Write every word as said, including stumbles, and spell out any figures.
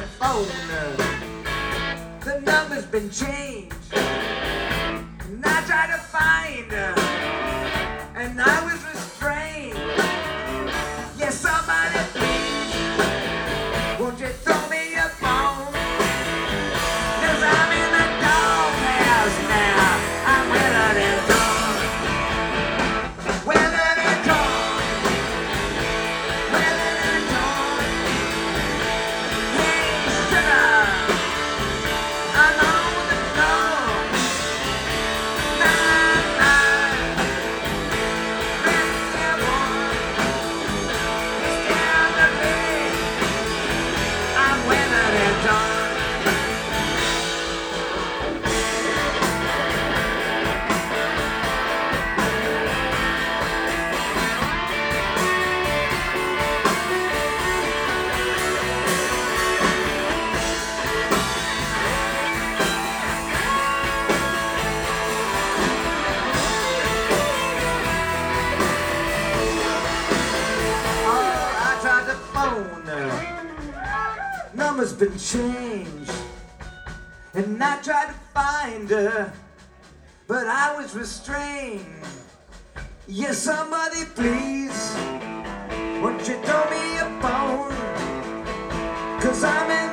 phone. The number's been changed, and I tried to find her, and I was restrained. Yes, somebody please, won't you throw me a phone? 'Cause I'm in the doghouse now. I'm weathered and torn, weathered and torn, weathered and torn. Hey, sugar, I'm on the floor. Nine, nine, three, one. It's down the bed. I'm weathered and torn. Number's been changed, and I tried to find her, but I was restrained. Yes, somebody please, won't you throw me a bone? 'Cause I'm in